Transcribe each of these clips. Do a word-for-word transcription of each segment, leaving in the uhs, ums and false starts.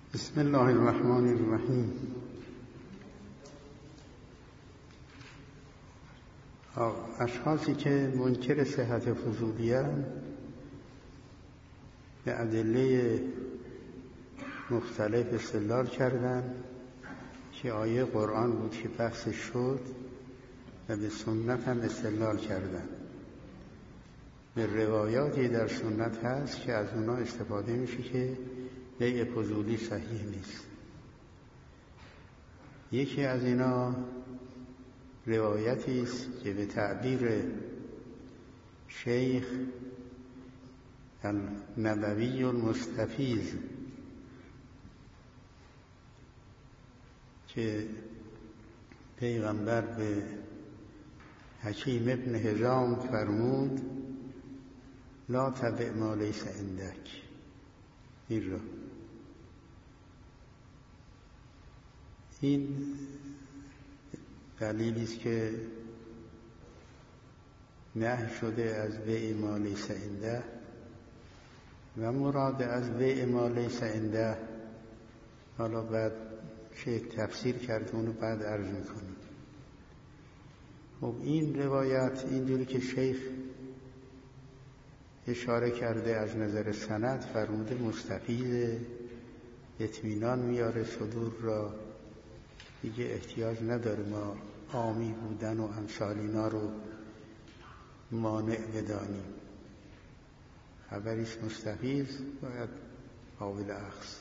بسم الله الرحمن الرحیم. اشخاصی که منکر صحت فضولی‌اند به ادله مختلف استدلال کردند که آیه قرآن بود که بحث شد و به سنت هم استدلال کردند. به روایاتی در سنت هست که از اونا استفاده میشه که بیع فضولی صحیح نیست. یکی از اینا روایتی است که به تعبیر شیخ النبوی المستفیض که پیغمبر به حکیم ابن حزام فرمود لا تبع ما لیس عندک. این را این دلیلی است که نهی شده از بیع ما لیس عنده و مراد از بیع ما لیس عنده حالا بعد شیخ تفسیر کرده اونو بعد عرض میکنه. خب این روایت اینجوری که شیخ اشاره کرده از نظر سند فرموده مستفیض، اطمینان میاره صدور را، دیگه احتیاج نداره ما عامی بودن و امثال اینا رو مانع بدانیم. خبریش مستفیض باید قابل اخذ.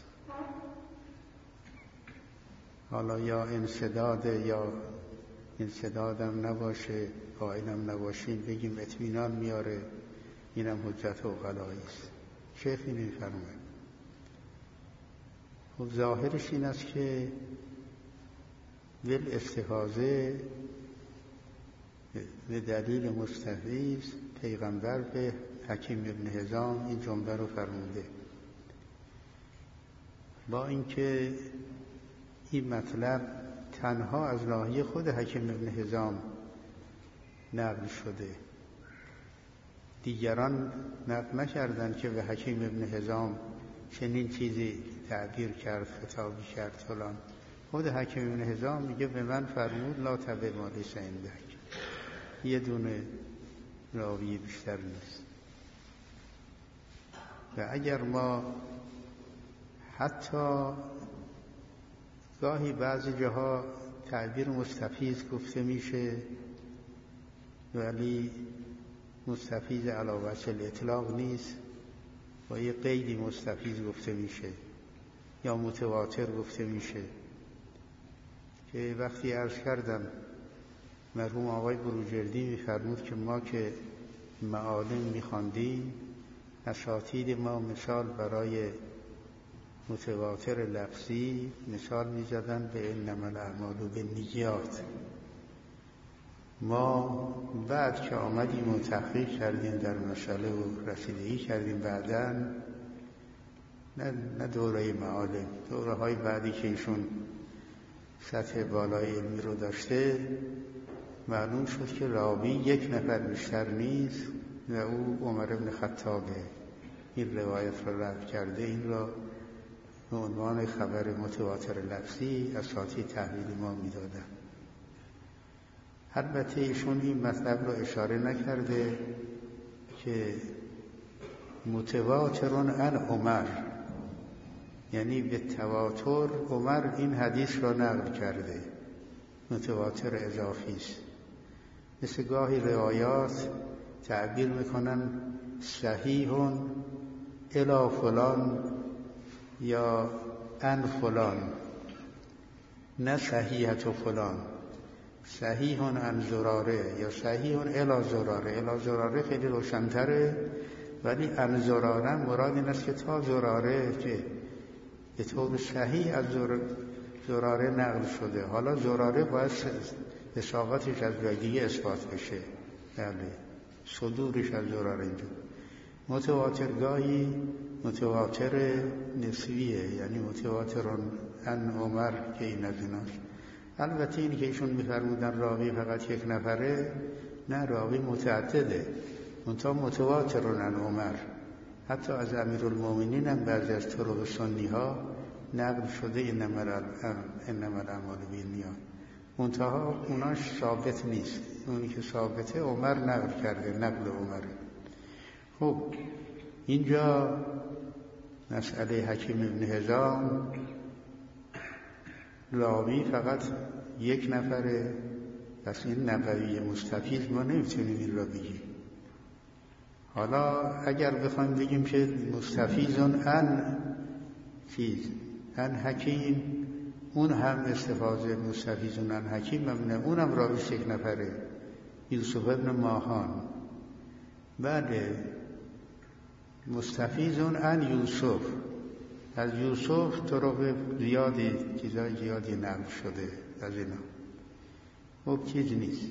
حالا یا انسداد یا انسدادم نباشه، قائلم نباشیم، بگیم اطمینان میاره، اینم حجت عقلایی است. شیخ این میفرماید. خب ظاهرش این است که بالاستفاضه به دلیل مستفیض پیغمبر به حکیم ابن حزام این جمله رو فرموده، با اینکه این مطلب تنها از ناحیه خود حکیم ابن حزام نقل شده، دیگران نقل نکردند که به حکیم ابن حزام چنین چیزی تعبیر کرد، خطابی کرد فلان. خود حکیم ابن حزام میگه به من فرمود لا تبع ما لیس عندک. یه دونه راوی بیشتر نیست. و اگر ما حتی گاهی بعضی جاها تعبیر مستفیض گفته میشه ولی مستفیض علی وجه الاطلاق نیست، با یه قیدی مستفیض گفته میشه یا متواتر گفته میشه، که وقتی عرض کردم مرحوم آقای بروجردی میفرمود که ما که معالم میخواندیم اساتید ما مثال برای متواتر لفظی مثال میزدن به انما الاعمال بالنیات. ما بعد که آمدیم و تحقیق کردیم در مسئله و رسیدگی کردیم بعداً، نه, نه دوره معالم، دوره های بعدی که ایشون سطح بالای علمی رو داشته، معلوم شد که راوی یک نفر بیشتر نیست و او عمر بن خطابه. این روایت رو رد کرده، این را به عنوان خبر متواتر لفظی اساتید تحویل ما میدادن. البته ایشون این مطلب رو اشاره نکرده که متواترون عن عمر، یعنی به تواتر عمر این حدیث را نقل کرده، متواتر اضافی است. مثل گاهی روایات تعبیر میکنن صحیحون الی فلان یا ان فلان، نه صحیحت و فلان، صحیحون ان زراره یا صحیحون الی زراره. الی زراره خیلی روشن‌تره، ولی ان زراره مراد این است که تا زراره که به طور صحیح از زراره نقل شده. حالا زراره باید اصابتش از دیگه اثبات بشه، بله صدورش از زراره. اینجا متواترگاهی متواتر نسبیه، یعنی متواترون ان عمر که این از ایناست. البته اینی که ایشون میفرمودن راوی فقط یک نفره، نه، راوی متعدده، منتها متواترون ان عمر. حتی از امیرالمومنین هم بعضی از طرق سنی ها نقل شده انما الاعمال بالنیات، منتها اوناش ثابت نیست. اونی که ثابته عمر نقل کرده، نقل عمر. خب اینجا مسئله حکیم ابن حزام راوی فقط یک نفره، پس این نبوی مستفیض ما نمیتونیم این را بگیم. حالا اگر بخوایم بگیم که مستفیضون ان چیز ان حکیم، اون هم استفاده مستفیضون ان حکیم ممنه، اونم راویش یک نفره، یوسف ابن ماهان. بله مستفیضون ان یوسف، از یوسف طرق زیادی چیزای زیادی نقل شده از اینا. خب چیز نیست.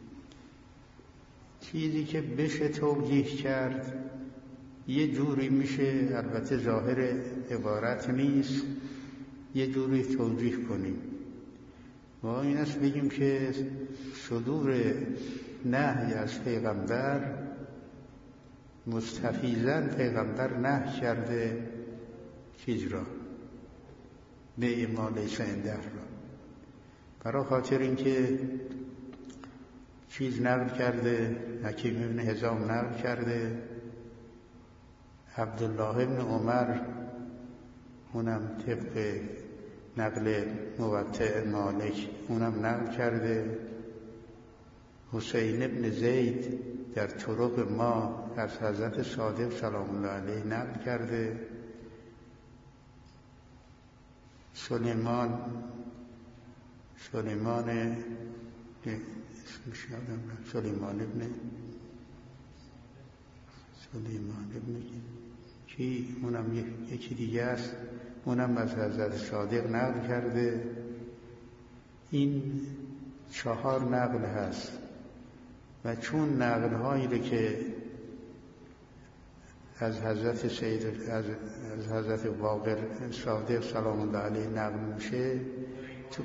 چیزی که بشه توجیه کرد یه جوری میشه، البته ظاهر عبارت نیست، یه جوری توجیه کنیم. ما این است بگیم که صدور نهی از پیغمبر مستفیضاً پیغمبر نهی کرده چیز را، به ما لیس عنده را، برای خاطر اینکه چیز نقل کرده، حکیم ابن حزام نقل کرده، عبدالله ابن عمر اونم طبق نقل موطئ مالک اونم نقل کرده، حسین ابن زید در طرق ما از حضرت صادق سلام الله علیه نقل کرده، سلیمان سلیمان اسمش یادم رفت، سلیمان ابن سلیمان ابن کی، اونم یکی دیگه است، اونم از حضرت صادق نقل کرده. این چهار نقل هست و چون نقل هایی رو که از حضرت سید از, از حضرت باقر صادق سلام الله علیه نقل میشه، تو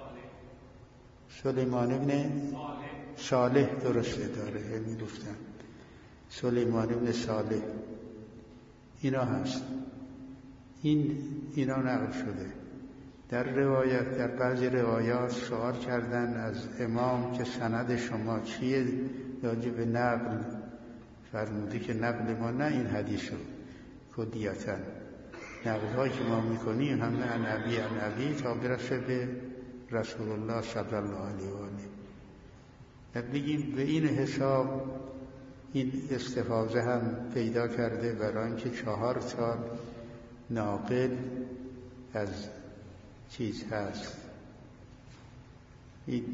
سلیمان ابن صالح درسته داره یعنی گفتم سلیمان ابن صالح اینا هست. این اینا نقل شده. در روایت در بعضی روایات سوال کردن از امام که سند شما چیه راجع به نقل، فرموده که نقل ما نه این حدیث رو کلیتاً، نقل هایی که ما میکنیم همه عن ابی عن ابی تا برسه به رسول الله صلی الله علیه و آله. در بگیم به این حساب این استفاضه هم پیدا کرده برای اینکه چهار سال ناقل از چیز هست. این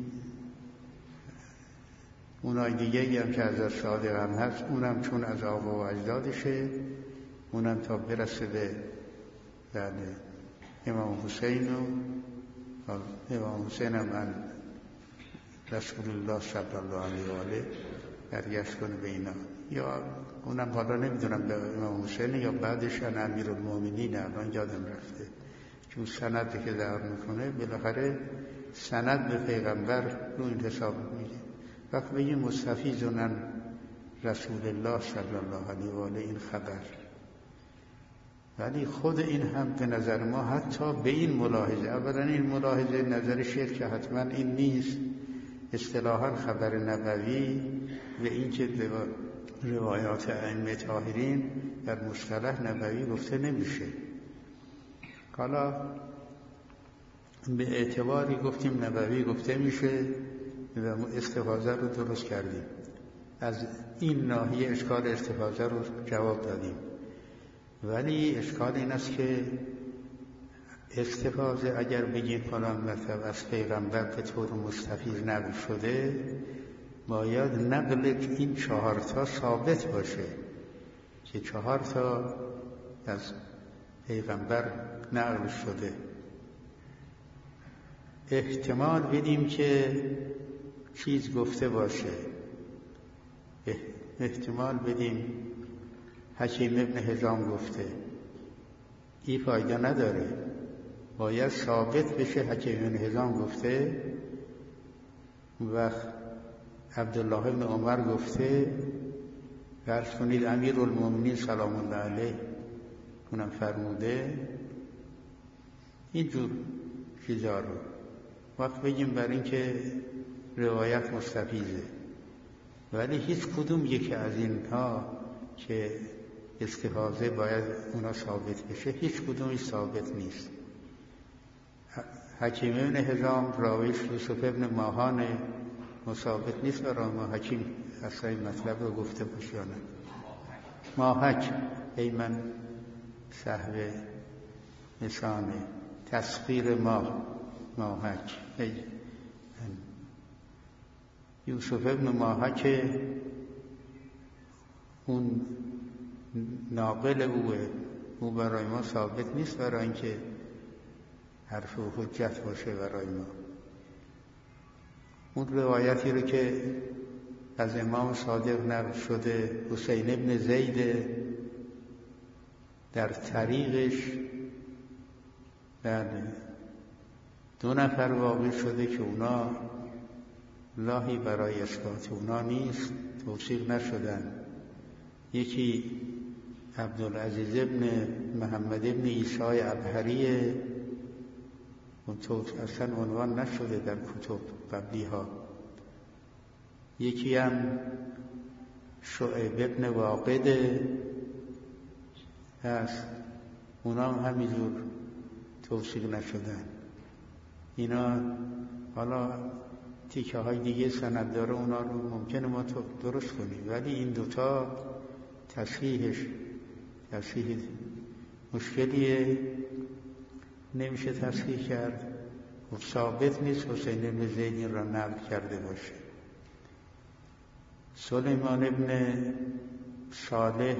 اونای دیگه هم که از صادق هم هست، اونم چون از آقا و اجدادشه، اونم تا برسه به بله امام حسین و امام حسین هم من رسول الله صلی الله علیه و آله برگشت کنه به اینا، یا اونم حالا نمیدونم به امام حسین یا بعدش امیرالمومنین، الان یادم رفته، چون سند که دعا میکنه بالاخره سند به پیغمبر رو این حساب میگه. وقت بگیم مستفیضون رسول الله صلی الله علیه و آله این خبر، ولی خود این هم به نظر ما حتی به این ملاحظه، اولا این ملاحظه نظر شیخ که حتما این نیست، اصطلاحاً خبر نبوی و این که روایات ائمه طاهرین در مصطلح نبوی گفته نمیشه. حالا به اعتباری گفتیم نبوی گفته میشه و استفاضه رو درست کردیم، از این ناحیه اشکال استفاضه رو جواب دادیم. ولی اشکال این است که استفاضه اگر بگیم فلان مطلب از پیغمبر به طور مستفیض نقل شده، باید نقل این چهار تا ثابت باشه که چهار تا از پیغمبر نقل شده. احتمال بدیم که چیز گفته باشه، احتمال بدیم حکیم ابن حزام گفته، این فایده نداره، باید ثابت بشه حکیم ابن حزام گفته و عبدالله ابن عمر گفته، فرض کنید امیر المومنین سلام الله علیه اونم فرموده، اینجور چیزا رو وقت بگیم بر این که روایت مستفیضه، ولی هیچ کدوم یکی از اینها که استفاضه باید اونا ثابت بشه هیچ کدومش ثابت نیست. حکیم ابن حزام راویش یوسف ابن ماهان مثابت نیست برای ما. حکیم اصلا این مطلب رو گفته باشه یا نه؟ ماهک ای من صحب نشانه تسخیر ماه ماهک ای یوسف ابن ماهک اون ناقل اوه، او برای ما ثابت نیست برای اینکه حرف و حجت باشه برای ما. اون روایتی رو که از امام صادق نقل شده حسین ابن زید در طریقش بله دو نفر واقع شده که اونا لاهی برای اثبات اونا نیست، توثیق نشدن. یکی عبدالعزیز ابن محمد ابن عیسی ابهریه، اون اصلا عنوان نشده در کتب قبلی ها. یکی هم شعیب ابن واقد هست، اونا هم همینجور توثیق نشدن. اینا حالا تیکه های دیگه سند داره، اونا رو ممکنه ما درست کنیم، ولی این دوتا تصحیحش تصحیح مشکلیه، نمیشه تصحیح کرد و ثابت نیست حسین بن زید این را نقل کرده باشه. سلیمان ابن صالح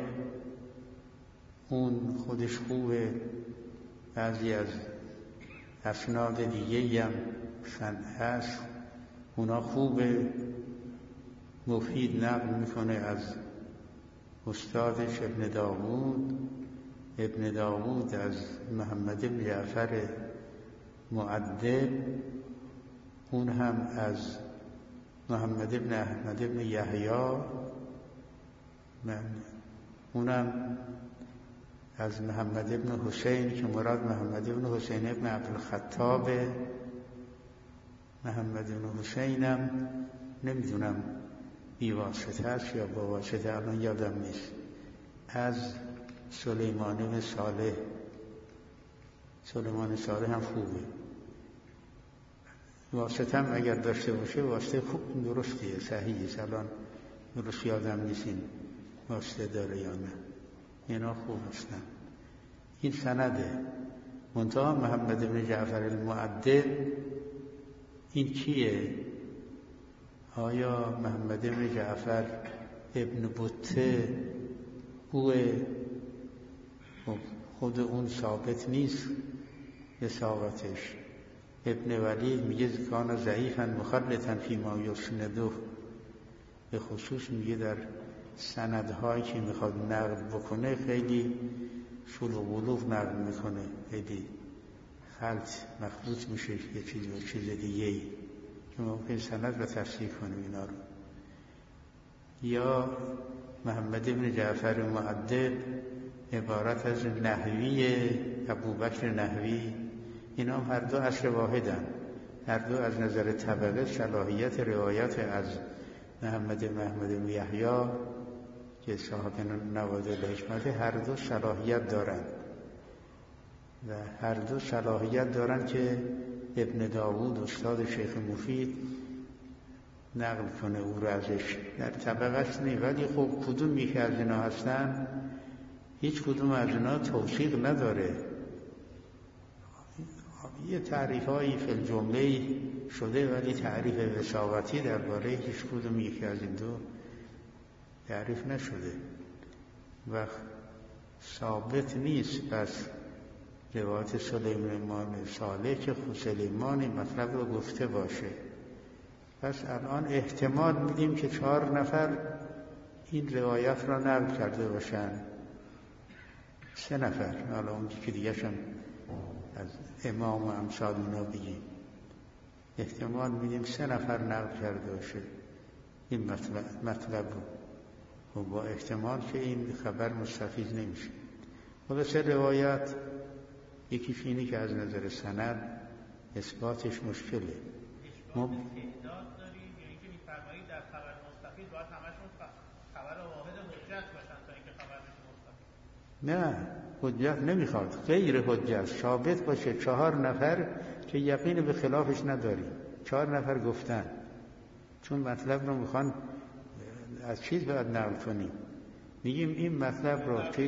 اون خودش خوبه، بعضی از اسناد دیگه هم سند هست اونا خوبه، مفید نقل میکنه از استادش ابن داوود. ابن داوود از محمد ابن جعفر مؤدب، اون هم از محمد ابن احمد ابن یحیی، من اونم از محمد ابن حسین که مراد محمد ابن حسین ابن عبدالخطاب. محمد ابن حسینم نمیدونم بی واسطه است یا با واسطه، الان یادم نیست. از سلیمان ابن صالح، سلیمان صالح هم خوبه، واسطه هم اگر داشته باشه واسطه خوب درستیه، صحیحه، الان درست یادم نیست این واسطه داره یا نه. اینا خوب هستن. این سنده. منتها محمد ابن جعفر المؤدب این کیه؟ آیا محمد ابن جعفر ابن بطه اوه؟ خود اون ثابت نیست اصابتش. ابن ولی میگه کان ضعیفا مخلطا فیما یسنده، به خصوص میگه در سندهایی که میخواد نقل بکنه خیلی شلوغ ولوغ نقل میکنه، خیلی خلط مخلوط میشه یه چیز و چیز دیگه ای که ممکن سند رو تفسیر کنه اینا رو. یا محمد ابن جعفر مؤدب عبارت از نحوی ابوبکر نحوی، اینا هم هر دو اصل واحدن، هر دو از نظر طبقه صلاحیت روایت از محمد ابن احمد ابن یحیی که صاحب نوادر الحکمت هر دو صلاحیت دارن و هر دو صلاحیت دارن که ابن داوود استاد شیخ مفید نقل کنه او را ازش. در طبقه نی، ولی خب کدوم یکی از اینا هستن؟ هیچ کدوم از اینا توثیق نداره. یه تعریف هایی فی الجمله شده ولی تعریف وثاقتی درباره هیچ کدوم یکی از این دو تعریف نشده و ثابت نیست. پس روایت سلیمان صالح که خود سلیمان مطلب رو گفته باشه، پس الان احتمال میدیم که چهار نفر این روایت را نقل کرده باشن، سه نفر، حالا اون که دیگه‌شون از امام و امثال اینا بگیم، احتمال میدیم سه نفر نقل کرده باشه این مطلب, مطلب رو، و با احتمال که این خبر مستفیض نمیشه. خلاصه روایت یکیش اینه که از نظر سند اثباتش مشکله. ما تعداد داریم یا اینکه می‌فرمایید در خبر مستفید باید همشون خبر واحد حجت باشن تا اینکه خبر مستفید؟ نه، حجت نمیخواد، غیر حجت ثابت باشه. چهار نفر که یقین به خلافش نداری، چهار نفر گفتن، چون مطلب رو میخوان از چیز باید نقل کنیم. میگیم این مطلب رو چیز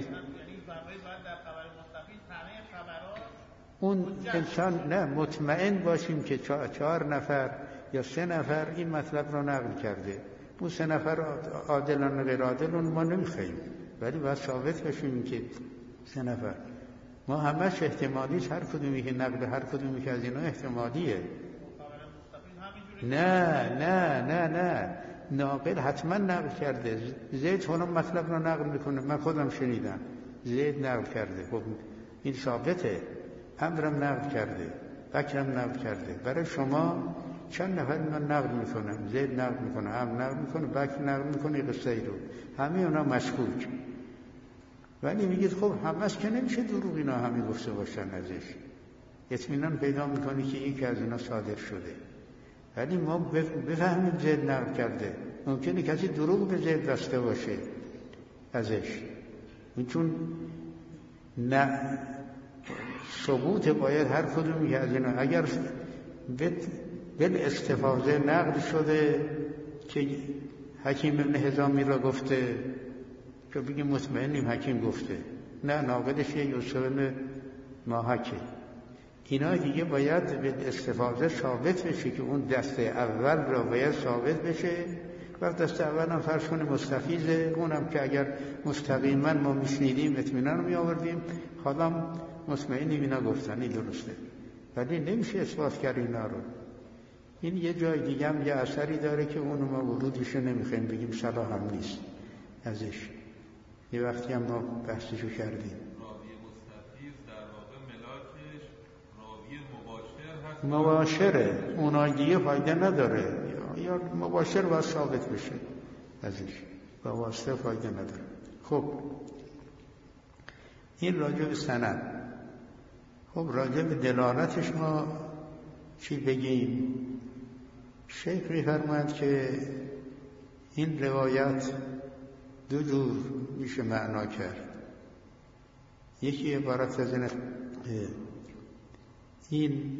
اون انسان نه مطمئن باشیم که چهار نفر یا سه نفر این مطلب رو نقل کرده. اون سه نفر عادلان و غیر عادلان ما نمیخوایم، ولی باید ثابت باشیم که سه نفر. ما همش احتمالیش، هر کدومی که نقل هر کدومی که از اینا احتمالیه. نه نه نه نه ناقل حتما نقل کرده. زید فلان مطلب رو نقل میکنه، من خودم شنیدم زید نقل کرده، خب این ثابته. عمرم نقل کرده، بکرم نقل کرده. برای شما چند نفر من نقل میکنم، زید نقل میکنه، عمر نقل میکنه، بکر نقل میکنه، قصه ای رو همه اونا مشکوک. ولی میگید خب همش که نمیشه دروغ اینا همه گفته باشن ازش. اطمینان پیدا میکنی که یکی از اینا صادر شده. ولی ما بفهمیم زید نقل کرده. ممکنه کسی دروغ به زید بسته باشه ازش، چون نه ثبوت باید هر کدومی که از اینا اگر بل استفاضه نقل شده که حکیم ابن حزامی را گفته که بگیم مطمئنیم حکیم گفته، نه ناقلش یه یوسف ابن ماهکه، اینا دیگه باید به استفاضه ثابت بشه که اون دسته اول را باید ثابت بشه. و دسته اول هم فرض کنه مستفیضه، اونم که اگر مستقیما ما میشنیدیم اطمینان می آوردیم، حالا مطمئنیم اینا گفتن این درسته، ولی نمیشه اثبات کرد اینا رو. این یه جای دیگه هم یه اثری داره که اونو ما ورودشو نمیخوایم بگیم، صلاح هم نیست ازش. یه وقتی هم ما بحثشو کردیم. راوی مستفیض در واقع ملاکش راوی مباشر هست، مباشره، اونای دیگه فایده نداره، یا مباشر باید ثابت بشه ازش، با واسطه فایده نداره. خب این راجع به سند. خب راجع به دلالتش ما چی بگیم؟ شیخ می‌فرماید که این روایت دو جور میشه معنا کرد. یکی عبارت از این این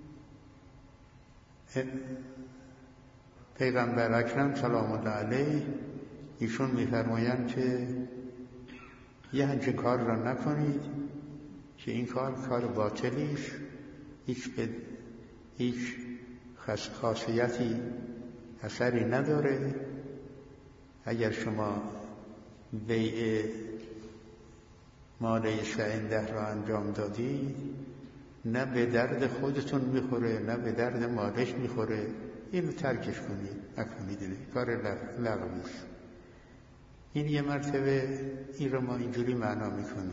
پیغمبر اکرم سلام الله علیه ایشون می‌فرمایند که یه همچین کار را نکنید که این کار کار باطلیش هیچ به هیچ خاصیتی اثری نداره. اگر شما بیع مال شعنده را انجام دادید، نه به درد خودتون میخوره نه به درد مالش میخوره، اینو ترکش کنید، نکنید، کار لغویش. این یه مرتبه این رو ما اینجوری معنا میکنیم.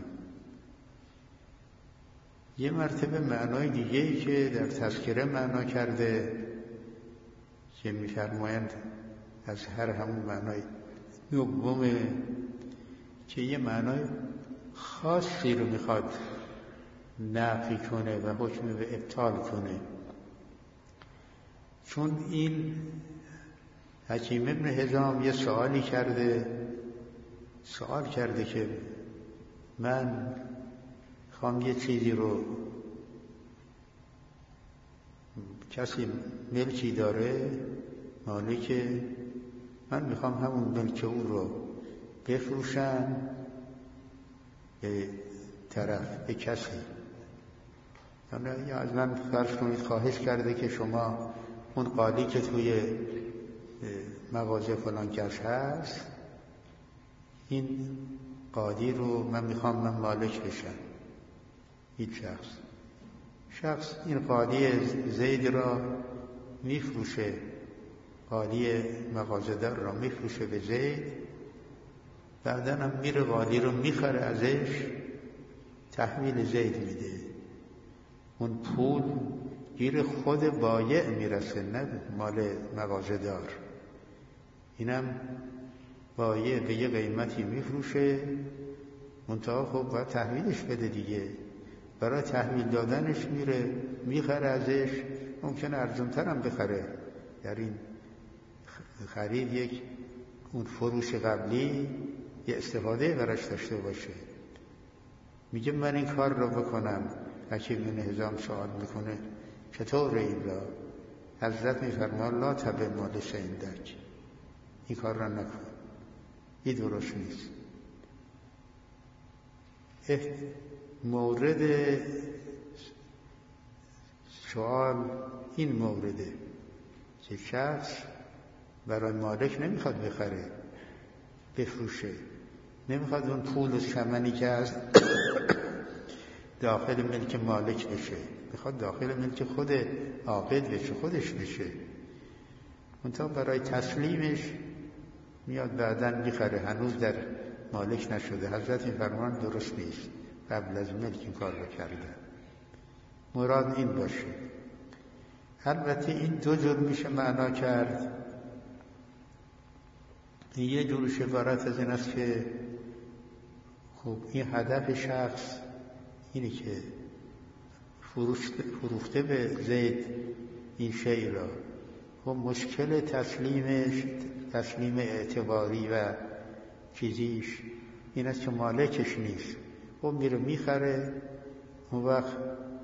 یه مرتبه معنای دیگه‌ای که در تذکره معنا کرده که می‌فرمایند از هر همون معنای دومه که یه معنای خاصی رو میخواد نفی کنه و حکم به ابطال کنه. چون این حکیم ابن حزام یه سوالی کرده سوال کرده که من خوام یه چیزی رو، کسی ملکی داره مالکه، من میخوام همون ملک او رو بفروشم به طرف، به کسی. یا از من فرض کنید خواهش کرده که شما اون قالی که توی مغازه فلان کس هست، این قالی رو من میخوام من مالک بشم. هیچ شخص شخص این قالی زید را میفروشه، قالی مغازه‌دار را میفروشه به زید، بعداً هم میره قالی رو میخره ازش، تحویل زید میده. اون پول گیر خود بایع میرسه، نه مال مغازه‌دار. اینم بایع به یه قیمتی میفروشه، منتها خب باید تحویلش بده دیگه. برای تحویل دادنش میره میخره ازش، ممکن ارزان‌تر هم بخره. در این خرید یک اون فروش قبلی یه استفاده براش داشته باشه. میگه من این کار رو بکنم. حکیم بن حزام سوال میکنه چطور این را؟ حضرت میفرماد لا تبع مال عندک، این کار را نکن، این درست نیست. مورد سوال این مورده که شخص برای مالک نمیخواد بخره بفروشه، نمیخواد اون پول و ثمنی که از داخل ملک مالک بشه، میخواد داخل ملک خود عاقد بشه، خودش بشه. منتها برای تسلیمش میاد بعداً میخره، هنوز در مالک نشده. حضرت میفرمان درست نیست، قبل از ملک این کار رو کردن. مراد این باشه. البته این دو جور میشه معنا کرد. یه جورش عبارت از این است که خب این هدف شخص اینه که فروخته به زید این شی را، خب مشکل تسلیمش، تسلیم اعتباری و چیزیش این است که مالکش نیست. خب میره میخره، اون وقت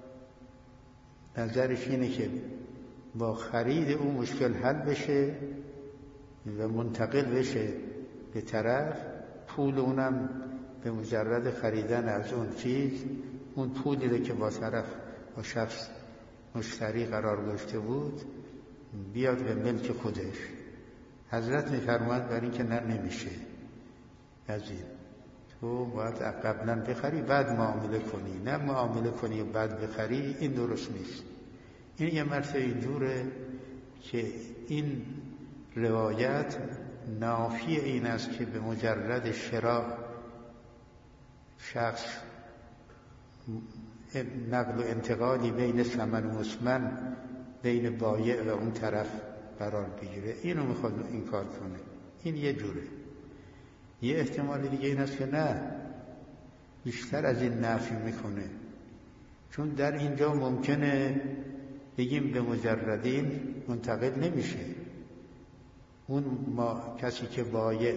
نظرش اینه که با خرید اون مشکل حل بشه و منتقل بشه به طرف، پول اونم به مجرد خریدن از اون چیز، اون پولی رو که با طرف با شخص مشتری قرار گرفته بود بیاد به ملک خودش. حضرت میفرماید برای این که نه نمیشه، از این تو باید قبلا بخری بعد معامله کنی، نه معامله کنی و بعد بخری، این درست نیست. این یه مرتبه اینجوره که این روایت نافی این است که به مجرد شراء شخص نقل و انتقالی بین ثمن و مسمن بین بایع و اون طرف قرار بگیره. اینو میخواد این کار کنه. این یه جوره. یه احتمال دیگه این است که نه، بیشتر از این نفی میکنه، چون در اینجا ممکنه بگیم به مجردین منتقل نمیشه. اون ما کسی که بایع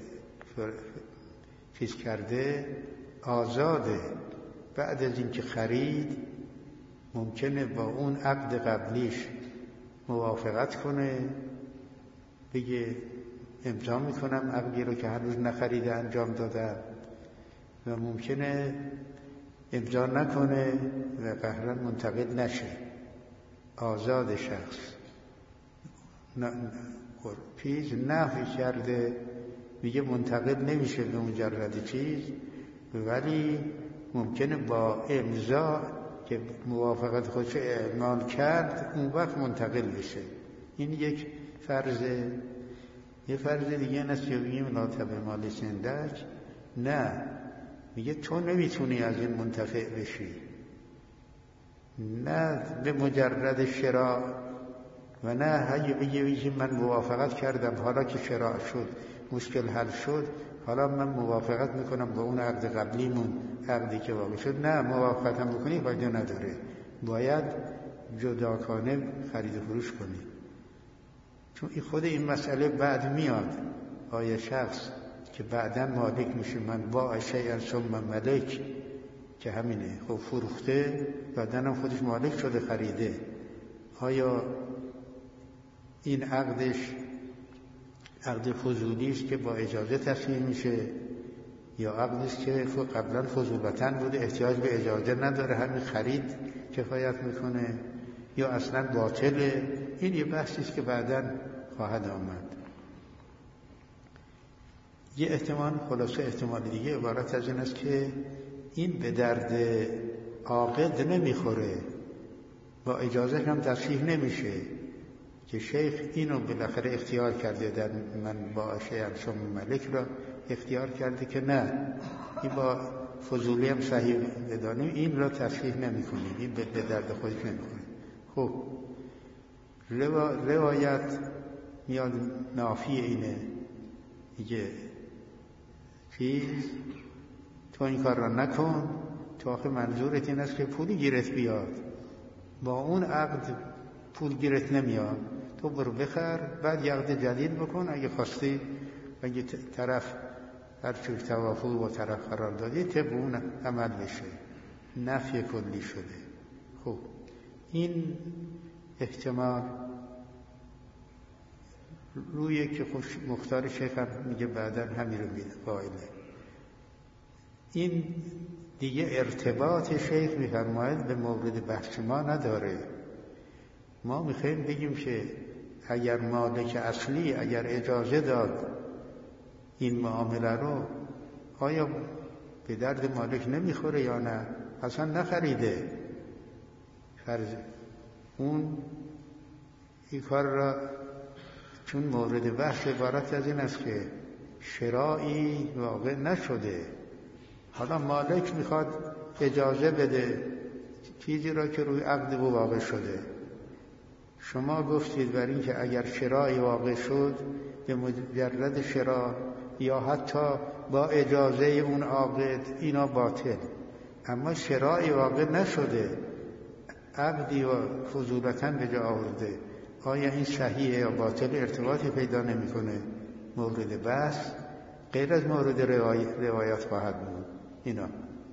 چیز کرده آزاده، بعد از اینکه خرید ممکنه با اون عقد قبلیش موافقت کنه، بگه امضا میکنم عقدی رو که هنوز نخریده انجام دادم، و ممکنه امضا نکنه و قهرن منتقل نشه، آزاد شخص. چیز نفی کرده، میگه منتقل نمیشه به مجرد چیز، ولی ممکنه با امضا که موافقت خودش اعمال کرد اون وقت منتقل بشه. این یک فرضه. یه فرض دیگه این است که بگیم لا تبع مال عندک، نه، میگه تو نمیتونی از این منتفع بشی، نه به مجرد شراء، و نه هی بگی بگی من موافقت کردم حالا که شراء شد مشکل حل شد حالا من موافقت میکنم با اون عقد قبلیمون، عقدی که واقع شد، نه موافقت هم بکنی فایده نداره، باید جداگانه خرید و فروش کنی. چون این خود این مسئله بعد میاد، آیا شخص که بعداً مالک میشه، من با شیئا ثم ملک، که همینه، خب فروخته بعداً هم خودش مالک شده خریده، آیا این عقدش عقد فضولی است که با اجازه تصمیم میشه، یا عقدی است که قبلا فضولتاً بوده احتیاج به اجازه نداره همین خرید کفایت میکنه، یا اصلا باطله؟ این یه بحثی است که بعداً خواهد آمد. یه احتمال، خلاصه احتمال دیگه عبارت از این است که این به درد عاقد نمیخوره، با اجازه هم تصحیح نمیشه، که شیخ اینو بالاخره اختیار کرده، در من با شیئا ثم ملک را اختیار کرده که نه، این با فضولی هم صحیح بدانیم، این را تصحیح نمی کنیم، این به درد خودش نمیخوره. خب روایت میاد نافی اینه، میگه چیز تو این کار را نکن، تو آخه منظورت این است که پولی گیرت بیاد، با اون عقد پول گیرت نمیاد، تو برو بخر بعد عقد جدید بکن، اگه خواستی اگه طرف هر چیز توافق با طرف قرار دادی طبق اون عمل بشه. نفی کلی شده. خب این احتمال روی که خوش مختار شیخ هم میگه بعدن همین رو میده قائله. این دیگه ارتباط شیخ میفرماید به مورد بحث ما نداره. ما میخوایم بگیم که اگر مالک اصلی اگر اجازه داد این معامله رو، آیا به درد مالک نمیخوره یا نه؟ اصلا نخریده فرض اون این کار را، چون مورد بحث عبارت از این است که شرایی واقع نشده، حالا مالک میخواد اجازه بده چیزی را که روی عقد او واقع شده. شما گفتید بر این که اگر شرایی واقع شد به مجرد شرا یا حتی با اجازه اون عاقد اینا باطل، اما شرایی واقع نشده، عقدی و فضولتاً به جا آورده، آیا این صحیحه یا باطل؟ ارتباطی پیدا نمیکنه. مورد بحث غیر از مورد روایت خواهد بود اینا.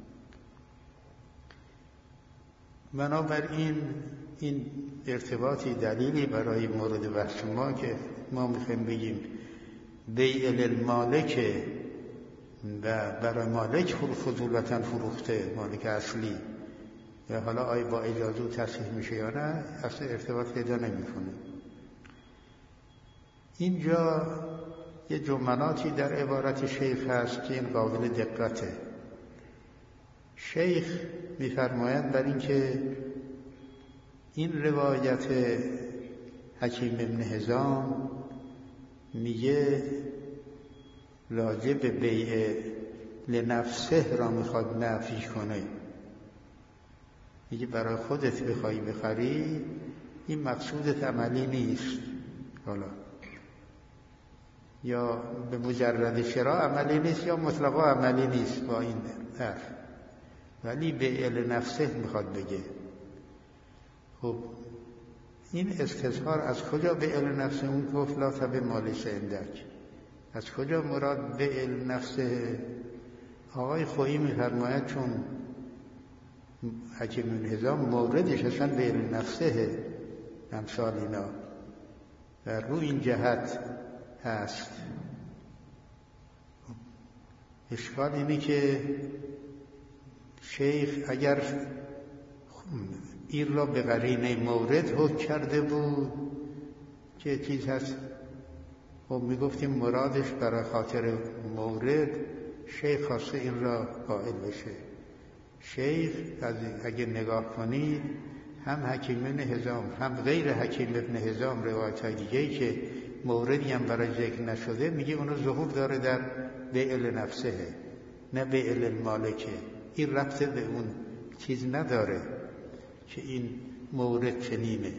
بنابراین این ارتباطی دلیلی برای مورد بحث ما که ما میخوایم بگیم بیع للمالک و برای مالک فضولتاً فروخته، مالک اصلی، و حالا آیا با اجازه تصحیح میشه یا نه، اصلا ارتباط پیدا نمیکنه. اینجا یه جملاتی در عبارت شیخ هست که این قابل دقته. شیخ میفرماید بر این که این روایت حکیم ابن حزام میگه راجع به بیع لنفسه را میخواد نفی کنه، میگه برای خودت بخوای بخری این مقصودت عملی نیست، حالا یا به مجرد شرا عملی نیست یا مطلقا عملی نیست با این حرف، ولی بیع لنفسه میخواد بگه. خب این استظهار از کجا بیع لنفسه؟ اون گفت لا تبع ما لیس عندک، از کجا مراد بیع لنفسه؟ آقای خویی میفرماید چون حکیم ابن حزام موردش اصلا بیع لنفسه امثال اینا و رو این جهت هست. اشکال اینه که شیخ اگر این را به قرینه مورد حکم کرده بود که چیز هست، خب میگفتیم مرادش برای خاطر مورد شیخ خواسته این را قائل بشه. شیخ اگه نگاه کنید هم حکیم ابن حزام هم غیر حکیم ابن حزام روایت های دیگه‌ای که موردی هم برای ذکر نشده میگه اونو ظهور داره در بیع لنفسه نه بیع للمالکه. این ربط به اون چیز نداره که این مورد چنینه.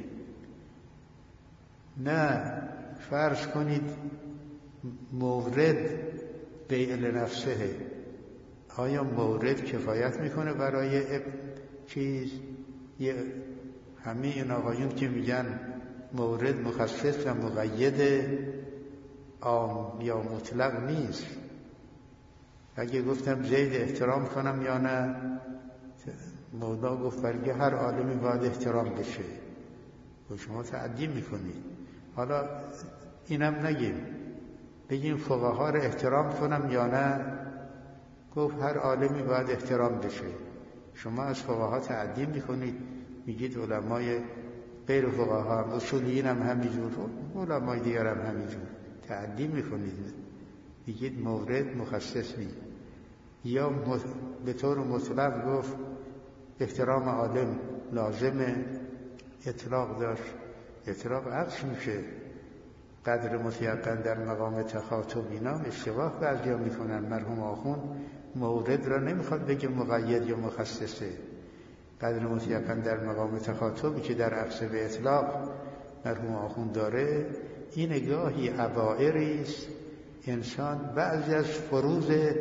نه فرض کنید مورد بیع لنفسه، آیا مورد کفایت میکنه برای چیز؟ یه همه این آقایون که میگن مورد مخصص و مقید عام یا مطلق نیست، اگه گفتم زید احترام کنم یا نه، مولا گفت برگه هر عالمی باید احترام بشه و شما تعدی میکنید. حالا اینم نگیم، بگیم فقها رو احترام کنم یا نه، گفت هر عالمی باید احترام بشه. شما از فقها تعدی میکنید، میگید علمای غیر فقها هم اصولیین هم همینجور، علمای دیگر هم همینجور، تعدی میکنید، میگید مورد مخصص نیست. یا به طور مطلق گفت احترام عالم لازمه، اطلاق داشت، اطلاق عکس میشه، قدر متیقن در مقام تخاطب اینا اشتباه بعضیا میکنن. مرحوم آخوند مورد را نمیخواد بگه مقید یا مخصصه، قدر متیقن در مقام تخاطبی که در عکس به اطلاق مرحوم آخوند داره، این گاهی عبائری است انسان بعضی از فروض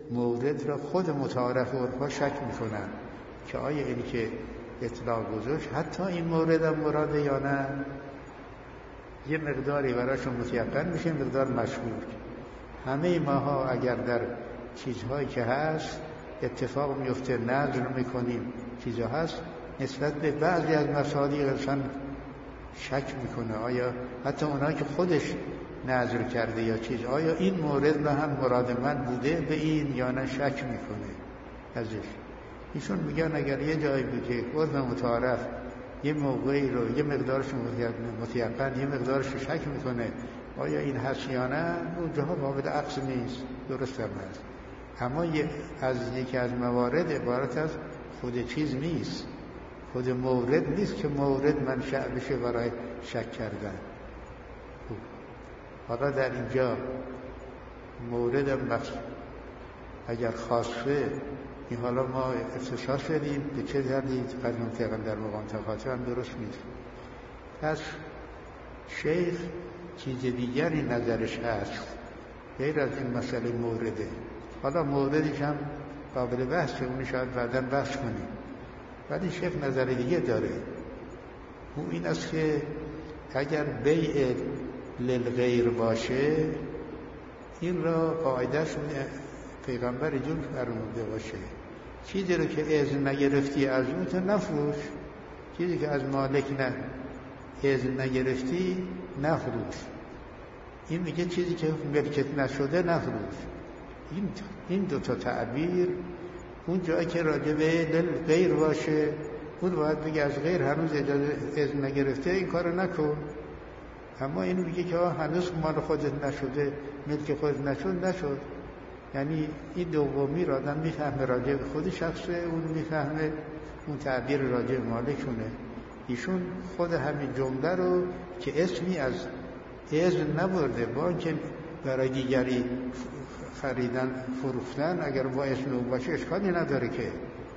مورد را خود متعارف عرفا شک میکنن که آیا این که اطلاق گذاشت حتی این مورد هم مراده یا نه. یه مقداری براشون متیقن میشه، مقدار مشهور. همه ماها اگر در چیزهایی که هست اتفاق میفته نظر میکنیم چیزها هست، نسبت به بعضی از مصادیق انسان شک میکنه آیا حتی اونایی که خودش نظر کرده یا چیز آیا این مورد را هم مراد من بوده به این یا نه، شک میکنه ازش. ایشون میگن اگر یه جایی بود که عرف متعارف یه موقعی رو یه مقدارش متیقن یه مقدارش شک میکنه آیا این هست یا نه، اون جاها قابل عکس نیست، درست هم هست. اما از یکی از موارد عبارت از خود چیز نیست، خود مورد نیست که مورد منشأ بشه برای شک کردن. حالا در اینجا مورد هم بخش اگر خاصه این حالا ما اختصاص شدیم به چه دردید قدر منطقا در مقام تقاطع هم درست نیست. پس شیخ چیز دیگری نظرش هست غیر از این مسئله مورده. حالا موردش هم قابل بحثه، اونی شاید بعدا بحث کنیم، ولی شیخ نظر دیگه داره. او این است که اگر بیع للغیر باشه این را قاعدهش پیغمبر جون فرموده باشه چیزی رو که اذن نگرفتی از اون تو نفروش، چیزی که از مالک نه اذن نگرفتی نفروش. این میگه چیزی که ملکت نشده نفروش. این این دو تا تعبیر اون جایی که راجع به غیر باشه اون باید بگه از غیر هنوز اجازه اذن نگرفته این کارو نکن. اما این میگه که هنوز مال خودت نشده، ملک خودت نشد نشد. یعنی این دومی را آدم میفهمه راجع به خود شخصه، اون میفهمه اون تعبیر راجع به مالکونه. ایشون خود همین جمله رو که اسمی از اذن نبرده با اینکه برای دیگری خریدن فروختن اگر با اسم او باشه اشکالی نداره که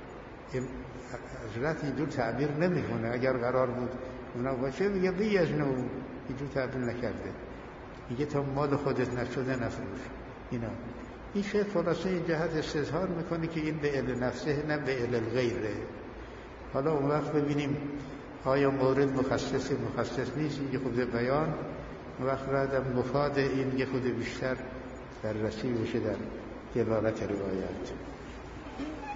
حضرت اینجور تعبیر نمیکنه. اگر قرار بود اونا باشه میگه بی اذن او، اینجور تعبیر نکرده، میگه تا مال خودت نشده نفروش. اینا این شیخ خلاصه این جهت استظهار میکنه که این به علل نفسه نه به علل غیره. حالا اون وقت ببینیم آیا مورد مخصص مخصص نیست، این خود بیان وقت بعدم مفاد این یه خود بیشتر در رسی بشه در دلالت روایت.